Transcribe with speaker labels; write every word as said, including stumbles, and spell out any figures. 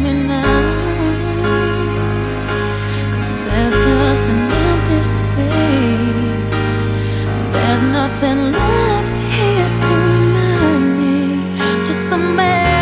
Speaker 1: me now, 'cause there's just an empty space. There's nothing left here to remind me, just the man